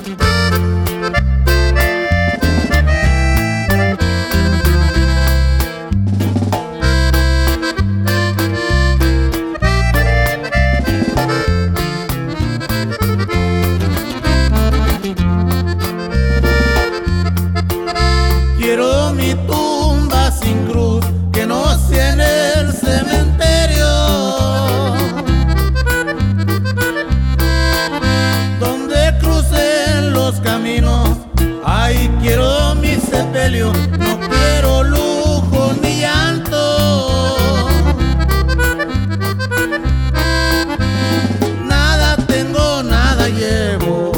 Quiero mi tumba sin cruz, que no sea en el cementerio, donde crucen los caminos. Ahí quiero mi sepelio, no quiero lujo ni llanto. Nada tengo, nada llevo.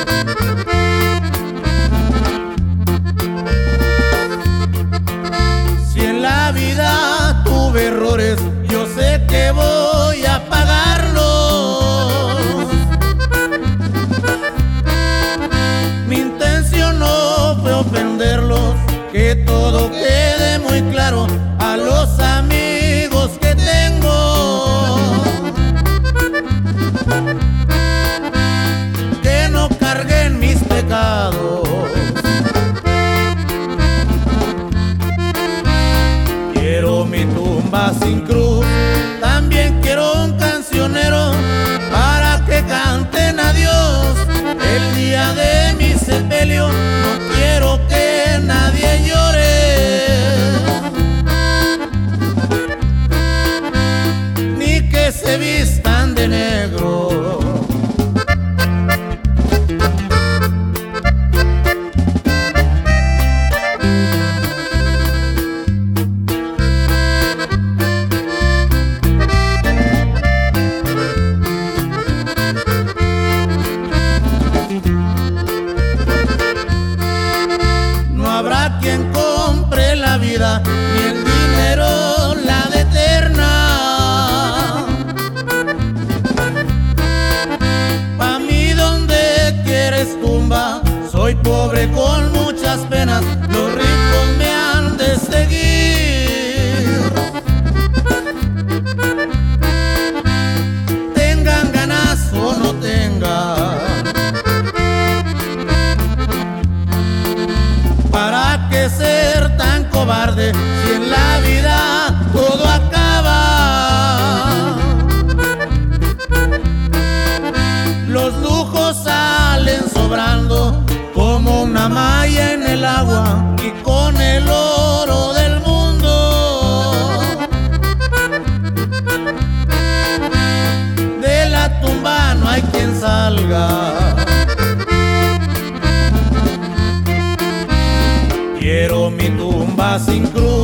Si en la vida tuve errores, yo sé que voy a pagarlos. Mi intención no fue ofenderlos, que todo quede muy claro a los amigos que tengo. Que no carguen mis pecados. Quiero mi tumba sin cruz, también quiero un cancionero para que canten a Dios el día de mi sepelio. No quiero que nadie llore, ni que se vistan de negro. Habrá quien compre la vida, ni el dinero la de eterna. Pa' mí donde quieres tumba, soy pobre con muchas penas, los ricos me han de seguir. Tengan ganas o no tengan, ¿para qué ser tan cobarde si en la vida todo acaba? Los lujos salen sobrando como una malla en el agua y con el oro del mundo. De la tumba no hay quien salga. Quiero mi tumba sin cruz,